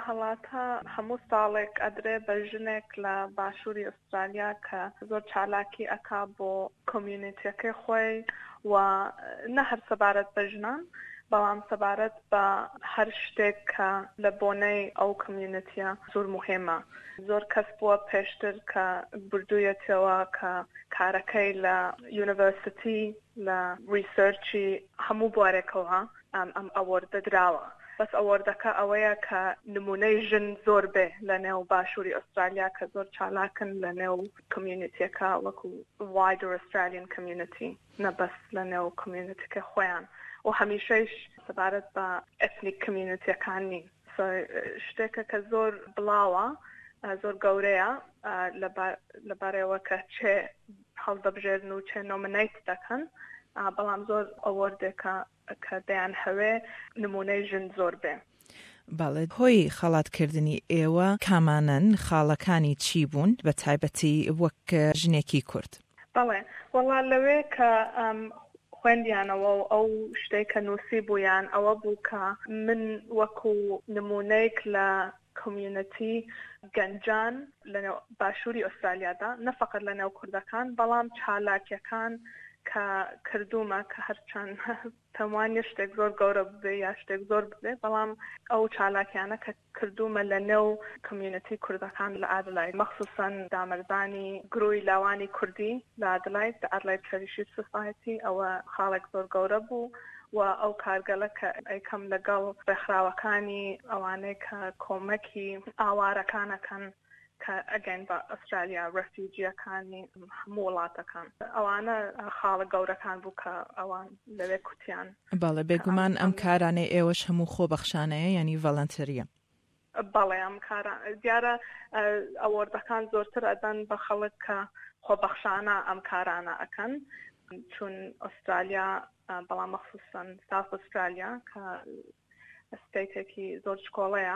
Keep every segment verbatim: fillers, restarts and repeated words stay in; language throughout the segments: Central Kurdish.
هەڵاتە هەموو ساڵێک ئەدرێ بە ژنێک لە باشووری ئوسترالیا کە زۆر چالاکی ئەکا بۆ کۆمیونیتیەکەی خۆی و نە هەر سەبارەت بە ژنان بەڵام سەبارەت بە هەر شتێک کە لە بۆنەی ئەو کۆمیونیتیە زۆر مهمە. زۆر کەس بووە پێشتر کە بردوویەتەوە کە کارەکەی لە یونیڤەرسیتی لە ریسەرچی هەموو بوارێکەوە ئەم ئەوۆردە دراوە. بەس ئەوەردەکە ئەوەیە کە نمونەی ژن زۆر بێ لە نێو باشووری ئوسترالیا کە زۆر چالاکن لە نێو کۆمیونیتیەکە وەکو wider Australian community نەبەس لە نێو کۆمیونیتیەکە خۆیان و هەمیشەیش سەبارەت بە ئەتنیک کۆمیونیتیەکان نین. شتێکە کە زۆر بڵاوە زۆر گەورەیە لەبارەوە کە چێ هەڵدەبژێرن و چێ نۆمنەیت دەکەن بەڵام زۆر ئەوەردێکە کە دەیان هەوێ نمونەی ژن زۆر بێ. بەڵێ هۆی خەڵاتکردنی ئێوە کامانن خاڵەکانی چی بوون بە تایبەتی وەک ژنێکی کورد؟ بەڵێ وەڵا لەوێ کە خوێندیانەوە و ئەو شتێک کە نووسی بوویان ئەوە بوو کە من وەکو نمونەیەک لە کۆمیونیتی گەنجان لە باشووری ئوسترالیادا نەفقەت لە نێو کوردەکان بەڵام چالاکیەکان کە کردومە کە هەرچەند تەوانێ شتێک زۆر گەورە ببێ یا شتێک زۆر ببێ بەڵام ئەو چالاکیانە کە کردومە لە نێو کۆمیونیتی کوردەکان لە ئادلایت مەخسوسەن دامەرزانی گروی لاوانی کوردی لە ئادلایت لە ئادلایت ترەدیشن سۆسایتی ئەوە خاڵێک زۆر گەورە بوو و ئەو کارگەلە کە ئەیکەم لەگەڵ ڕێکخراوەکانی ئەوانەی کە کۆمەکی ئاوارەکانەکەن کە ئەگەن بە ئوسترالیا ڕەفیوجیەکانی هەموو وڵاتەکان ئەوانە خاڵە گەورەکان بوو کە ئەوان لەوێ کوتیان. بەڵێ بێگومان ئەم کارانەی ئێوەش هەموو خۆبەخشانەیە یعنی ڤەڵەنتەریە؟ بەڵێ ئەم کاران دیارە ئەوەردەکان زۆرتر ئەدەن بە خەڵک کە خۆبەخشانە ئەم کارانە ئەکەن چون ئوسترالیا بەڵام مەخسوسەن ساوث ئوسترالیا کە ئەستێتێکی زۆر شکۆڵەیە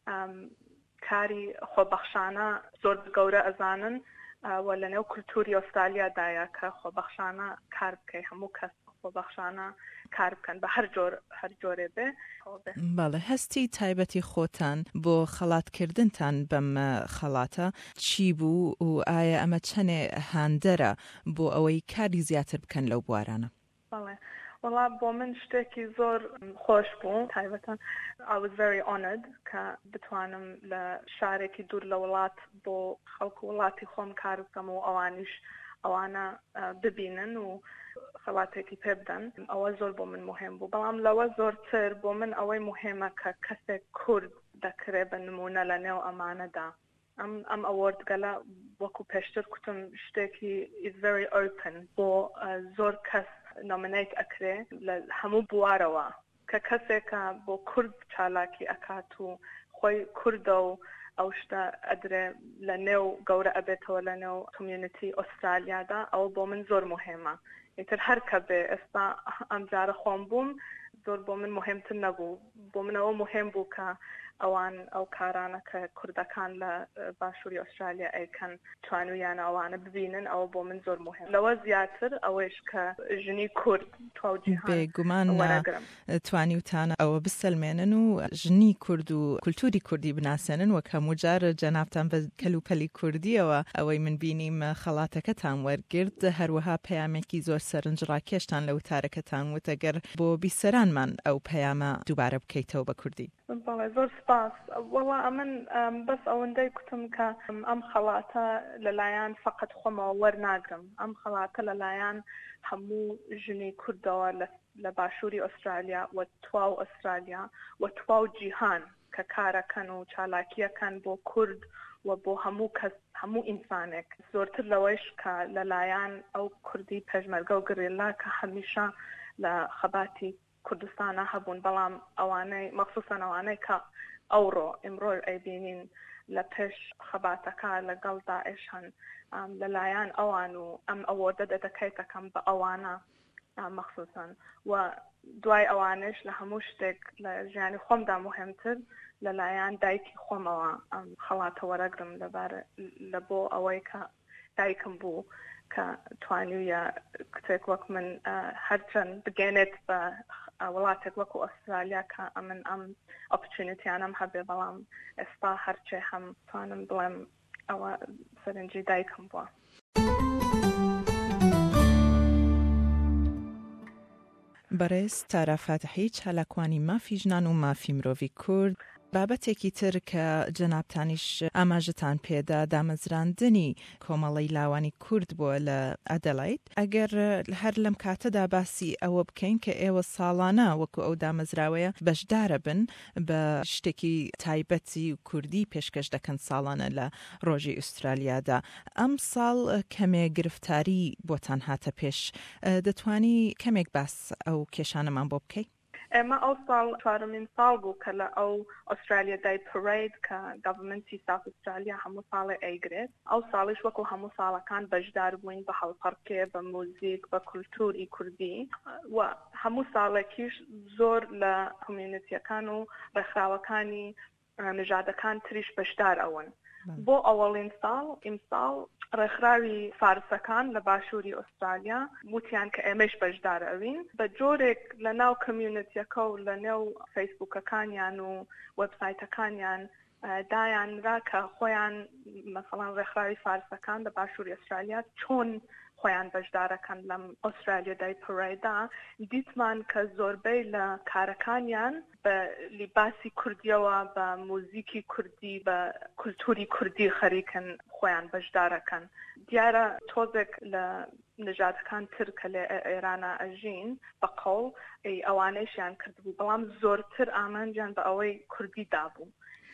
کاری خۆبەخشانە زۆر گەورە ئەزانن و لە نێو کولتوری ئوسترالیادایە کە خۆبەخشانە کار بکەی هەموو کەس خۆبەخشانە کار بکەن بە هەر جۆر هەر جۆرێ بێ. بەڵێ هەستی تایبەتی خۆتان بۆ خەڵاتکردنتان بەم خەڵاتە چی بوو و ئایا ئەمە چەنێ هاندەرە بۆ ئەوەی کاری زیاتر بکەن لەو بوارانە؟ بەڵێ وڵا بۆ من شتێکی زۆر خۆش بوو تایبەتەن I was very honored کە بتوانم لە شارێکی دوور لە وڵات بۆ خەڵکو وڵاتی خۆم کار بکەم و ئەوانیش ئەوانە ببینن و خەڵاتێکی پێ بدەن ئەوە زۆر بۆ من مهم بوو بەڵام لەوە زۆرتر بۆ من ئەوەی مهمە کە کەسێک کورد دەکرێ بە نمونە لە نێو ئەمانەدا. ئەم ئەم ئەوەردگەلە وەکو پێشتر کوتم شتێکی is very open بۆ زۆر کەس نۆمنەیت ئەکرێ لە هەموو بوارەوە کە کەسێکە بۆ کورد چالاکی ئەکات و خۆی کوردە و ئەو شتە ئەدرێ لە نێو گەورە ئەبێتەوە لە نێو کۆمیونیتی ئوسترالیادا ئەوە بۆ من زۆر مهمە. ئیتر هەر کە بێ ئێستا ئەم جارە خۆم بووم زۆر بۆ من مهمتر نەبوو بۆ منەوە مهم بوو کە ئەوان ئەو کارانە کە کوردەکان لە باشووری ئوسترالیا ئەیکەن توانویانە ئەوانە ببینن ئەوە بۆ من زۆر مهم. لەوە زیاتر ئەوەیش کە ژنی کورد تواوجیهان بێگومان توانیوتانە ئەوە بسەلمێنن و ژنی کورد و کولتوری کوردی بناسێنن وەک هەموو جارە جەنابتان بە کەلوپەلی کوردیەوە ئەوەی من بینیم خەڵاتەکەتان وەرگرت هەروەها پەیامێکی زۆر سەرنجڕاکێشتان لە وتارەکەتان وتەگەر بۆ بیسەرانمان ئەو پەیامە دووبارە بکەیتەوە بە کوردی. بەڵێ زۆر سپاس. وەڵا ئەمن بەس ئەوەندەی کوتم کە ئەم خەڵاتە لەلایەن فقط خۆمەوە وەرناگرم ئەم خەڵاتە لەلایەن هەموو ژنی کوردەوە لە باشووری ئوسترالیا و تواو ئوسترالیا و تواو جیهان کە کارەکەن و چالاکیەکەن بۆ کورد و بۆ هەموو کەس هەموو ئینسانێک زۆرتر لەوەیش کە لەلایەن ئەو کوردی پێشمەرگە و گریلا کە هەمیشە لە خەباتی کوردستانە هەبوون بەڵام ئەوانەی مەخسوسەن ئەوانەی کە ئەوڕۆ ئمڕۆ ئەیبینین لە پێش خەباتەکە لەگەڵ داعش هەن لەلایەن ئەوان و ئەم ئەوەردە دەدەکەیتەکەم بە ئەوانە مەخسوسەن و دوای ئەوانش لە هەموو شتێک لە ژیانی خۆمدا مهمتر لەلایەن دایکی خۆمەوە ئەم خەڵاتە وەرەگرم لەبارە لە بۆ ئەوەی کە دایکم بوو کە توانیویە کتێک وەک من هەرچەند بگەێنێت بە وڵاتێک وەکو ئوسترالیا کە ئەمن ئەم ئۆپچونیتیانم هەبێ بەڵام ئێستا هەرچێ هەم توانم بڵێم ئەوە سەرنجی دایکم بووە. بەڕێز تارا فاتحی چالاکوانی مافی ژنان و مافی مرۆڤی کورد، بابەتێکی تر کە جەنابتانیش ئاماژتان پێدا دامەزراندنی کۆمەڵی لاوانی کورد بووە لە ئەدەلاید. ئەگەر هەر لەم کاتەدا باسی ئەوە بکەین کە ئێوە ساڵانە وەکو ئەو دامەزراوەیە بەشدارە بن بە شتێکی تایبەتی و کوردی پێشکەش دەکەن ساڵانە لە ڕۆژی ئوسترالیادا. ئەم ساڵ کەمێک گرفتاری بۆتان هاتە پێش، دەتوانی کەمێک باس ئەو کێشانەمان بۆ بکەیت؟ ئێمە ئەو ساڵ چوارمین ساڵ بوو کە لە ئەو ئوسترالیا دای پەرەید کە گڤەرمەنتی ساوت ئوسترالیا هەموو ساڵێ ئەیگرێت. ئەو ساڵیش وەکو هەموو ساڵەکان بەشدار بووین بە هەڵپەڕکێ، بە موزیک، بە کولتوری کوردی و هەموو ساڵێکیش زۆر لە کۆمیونیتیەکان و ڕێکخراوەکانی نژادەکان تریش بەشدار ئەون. بۆ ئەوەڵین ساڵ ئیمساڵ ڕێکخراوی فارسەکان لە باشووری ئوسترالیا وتیان کە ئێمەش بەشدار ئەوین بە جۆرێک لە ناو کۆمیونیتیەکە و لە نێو فەیسبووکەکانیان و وەبسایتەکانیان دایانرا کە خۆیان مەسەڵەن ڕێکخراوی فارسەکان لە باشووری ئوسترالیا چۆن خۆیان بەشدارەکەن لەم ئوسترالیا دای پەرەیدا. دیتمان کە زۆربەی لە کارەکانیان بە لیباسی کوردیەوە، بە موزیکی کوردی، بە کولتوری کوردی خەریکن خۆیان بەشدارەکەن. دیارە تۆزێک لە نژادەکان تر کە لە ئێرانە ئەژین بە قەوڵ ئەوانەیشیان کردبوو، بەڵام زۆرتر ئامانجیان بە ئەوەی کوردی دابوو.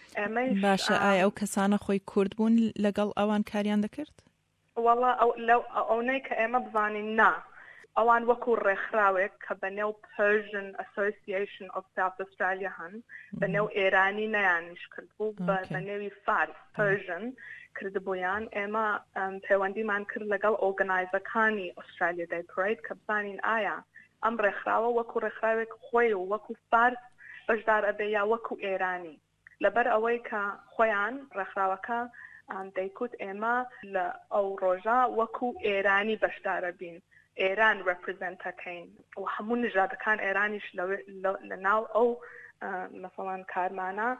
باشە، ئایا ئەو کەسانە خۆی کورد بوون لەگەڵ ئەوان کاریان دەکرد؟ والله لو ئەوەی کە ئێمە بزانین نا، ئەوان وەکو ڕێکخراوێک کە بەنێو Persian Association of South Australia هەن، بەنێو ئێرانی نەیانیش کرد بوو، بەنێوی فارس Persian کردبوویان. ئێمە پەیوەندیمان کرد لەگەڵ ئۆرگنایزەکانی ئوسترالیا دای پەرەید کە بزانین ئایا ئەم ڕێکخراوە وەکو ڕێکخراوێک خۆی و وەکو فارس بەشدار ئەبێ یا وەکو ئێرانی. لەبەر ئەوەی کە خۆیان ڕێکخراوەکە دەیکوت ئێمە لە ئەو ڕۆژە وەکو ئێرانی بەشدارە بین، ئێران ڕەپرزەنتەکەین و هەموو نژادەکان ئێرانیش لە ناو ئەو مەسەڵەن کارمانە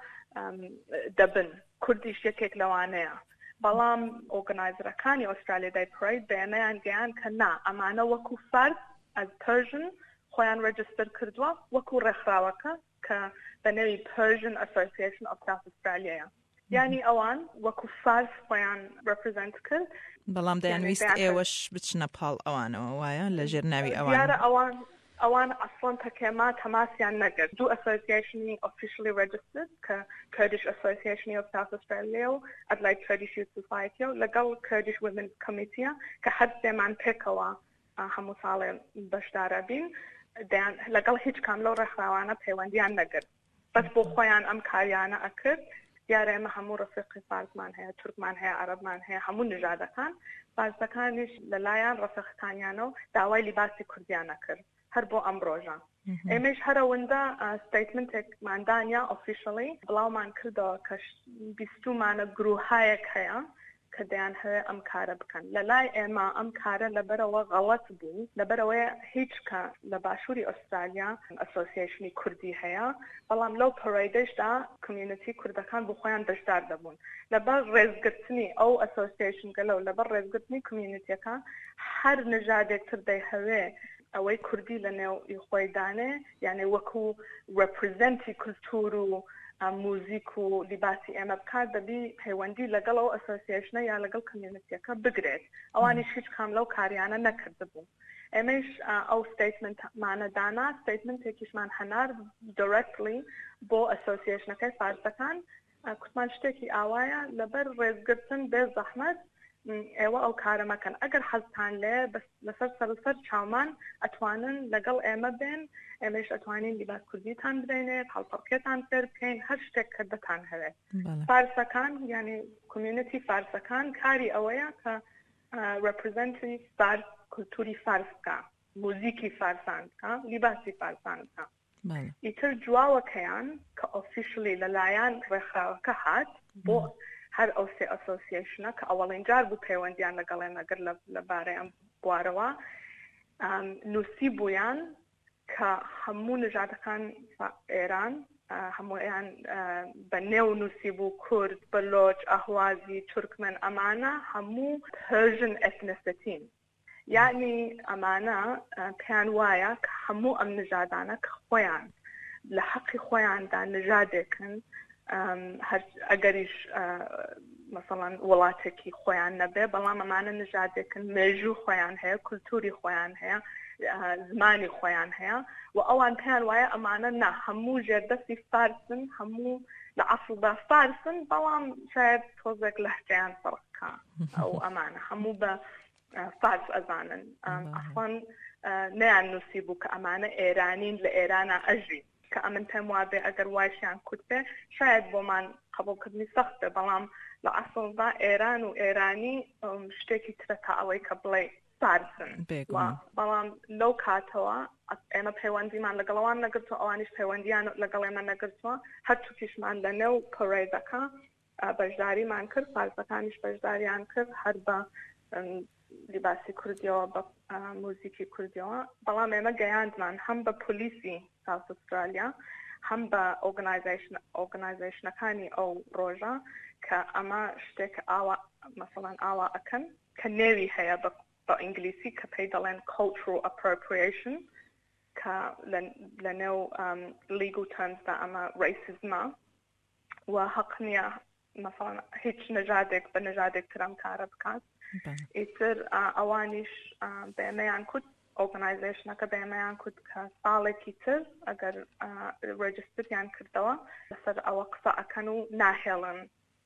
دەبن، کوردیش یەکێک لەوانەیە. بەڵام ئۆرگنایزەرەکانی ئوسترالیا دای پەرەید بەیانەیان گەیان کە نا، ئەمانە وەکو فارس ئەز پەرژن خۆیان ڕێجستەر کردووە وەکو ڕێکخراوەکە کە بەنێوی Persian Association of South Australia. یعنی ئەوان وەکو فارس خۆیان ڕەپرزەنت کرد، بەڵام دەیانویست ئێوەش بچنە پاڵ ئەوانەوە، وایە لە ژێر ناوی ئەوان. دیارە ئەوان ئەوان ئەسڵەن تەکێما تەماسیان نەگرت. دوو ئەسۆسییشنی officially registered کە Kurdish Association of South Australia و Adelaide Kurdish Youth Society و لەگەڵ Kurdish Women's Committee کە هەر سێمان پێکەوە هەموو ساڵێ بەشدارە بین، لەگەڵ هیچ کام لەو ڕێکخراوانە پەیوەندیان نەگرت، بەس بۆ خۆیان ئەم کاریانە ئەکرد. دیارە ئێمە هەموو ڕەفیقی فارسمان هەیە، تورکمان هەیە، عەرەبمان هەیە، هەموو نژادەکان. فارسەکانیش لەلایەن ڕەفیقەکانیانەوە داوای لیباسی کوردیانە کرد هەر بۆ ئەم ڕۆژە. ئێمەش هەرەوەندە ستیتمنتێکماندانیا ئۆفیشەلی بڵاومان کردەوە کە بیستومانە گروهایەک هەیە کە دەیان هەوێ ئەم کارە بکەن. لە لای ئێمە ئەم کارە لەبەرەوە غەڵەت بوو، لەبەرەوەی هیچ کە لە باشووری ئوسترالیا ئەسۆسییشنی کوردی هەیە، بەڵام لەو پەرەیدەشدا کۆمیونیتی کوردەکان بۆ خۆیان بەشدار دەبوون. لەبەر ڕێزگرتنی ئەو ئەسۆسییشن گەلە و لەبەر ڕێزگرتنی کۆمیونیتیەکە هەر نژادێکتر دەیهەوێ ئەوەی کوردی لە نێو خۆی دانێ، یعنی وەکو ڕەپرزەنتی کولتور و موزیک و لیباسی ئێمە بکات، دەبی پەیوەندی لەگەڵ ئەو ئەسۆسییشنە یا لەگەڵ کۆمیونیتیەکە بگرێت. ئەوانیش هیچ کام لەو کاریانە نەکردبوو. ئێمەش ئەو ستیتمنتمانە دانا، ستیتمنتێکیشمان هەنار دایرەکتلی بۆ ئەسۆسییشنەکەی فارسەکان، کوتمان شتێکی ئاوایە لەبەر ڕێزگرتن بێ زەحمەت ئێوە ئەو کارە مەکەن. ئەگەر حەزتان لێ لەسەر سەرسەر چاومان ئەتوانن لەگەڵ ئێمە بێن، ئێمەش ئەتوانین لیباس کوردیتان بدەینێت، هەڵپەڕکێتان فێر بکەین، هەر شتێک کە دەتان هەوێت. فارسەکان یعنی کۆمیونیتی فارسەکان کاری ئەوەیە کە ڕەپرزەنتی فارس کولتوری فارس بکە، موزیکی فارسان بکە، لیباسی فارسان بکە. ئیتر جواوەکەیان کە ئۆفیشلی لەلایەن ڕێکخراوەکە هات بۆ هەر ئەو سێ ئەسۆسییشنە کە ئەوەڵین جار بوو پەیوەندیان لەگەڵێن ئەگەر لەبارەی ئەم بوارەوە نووسی بوویان کە هەموو نژادەکان ئێران هەموویان بە نێو نووسی بوو کورد بەلۆچ ئەهوازی تورکمن ئەمانە هەموو پرژن ئەتنسیتین یعنی ئەمانە پێیان وایە کە هەموو ئەم نژادانە کە خۆیان لە حەقی خۆیاندا نژادێکن ئەگەریش مثلا وڵاتێکی خۆیان نەبێ بەڵام ئەمانە نژادێکن مێژوو خۆیان هەیە کولتوری خۆیان هەیە زمانی خۆیان هەیە و ئەوان پێیان وایە ئەمانە نا هەموو ژێردەستی فارسن هەموو لە عەسڵدا فارسن بەڵام شاید تۆزێک لەهجەیان فەرقکە ئەو ئەمانە هەموو بە فارس ئەزانن ئەسڵەن نەیان نووسی بوو کە ئەمانە ئێرانین لە ئێرانە ئەژین کە ئەمن پێم وابێ ئەگەر وایشیان کورد بێ شاید بۆمان قبولکردنی سەخت بێ بەڵام لە عەسڵدا ئێران و ئێرانی شتێکی ترە تا ئەوەی کە بڵێ فارسن بەڵام لەو کاتەوە ئێمە پەیوەندیمان لەگەڵەوان نەگرتووە ئەوانیش پەیوەندیان لەگەڵ ئێمە نەگرتووە هەرچووکیشمان لە نێو کۆڕێزەکە بەشداریمان کرد فارسەکانیش بەشداریان کرد هەر بە لیباسی کوردیەوە بە موزیکی کوردیەوە بەڵام ئێمە گەیاندمان هەم بە پۆلیسی ساوت ئوسترالیا هەم بە ئۆرگنایزیشنەکانی ئەو ڕۆژە کە ئەمە شتێک ئاوا مەسەڵەن ئاوا ئەکەن کە نێوی هەیە بە ئینگلیسی کە پێی دەڵێن cultural appropriation کە لە نێو legal termsدا ئەمە racismە و حەق نییە مەسەڵەن هیچ نژادێک بە نژادێک ترم کارە بکات ئیتر ئەوانیش بەێمەیان کورد ئۆرگنایزیشنەکە بەێمەیان کورد کە ساڵێکی تر ئەگەر ڕێجستریان کردەوە لەسەر ئەوە قسە ئەکەن و ناهێڵن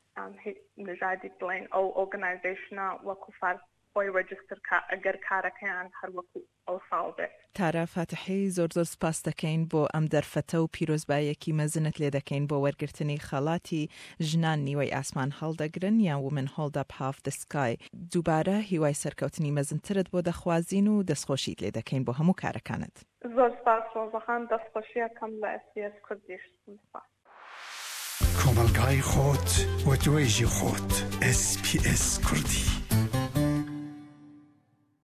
نژادی بڵێن ئەو ئۆرگنایزیشنە وەکو فارس بۆی ڕێجستر ئەگەر کارەکەیان هەروەکو ئەو ساڵ بێت. تارا فاتحی زۆر زۆر سپاس دەکەین بۆ ئەم دەرفەتە و پیرۆزبایەکی مەزنت لێ دەکەین بۆ وەرگرتنی خەڵاتی ژنان نیوەی ئاسمان هەڵدەگرن یان ومن hold up half the sky. دووبارە هیوای سەرکەوتنی مەزنترت بۆ دەخوازین و دەستخۆشیت لێ دەکەین بۆ هەموو کارەکانت. زۆر سپاس ڕۆژەخان دەستخۆشیەکەم لە ئەس بی ئەس کوردیش. کۆمەلگای خۆت و توێژی خۆت ئەس بی ئەس کوردی.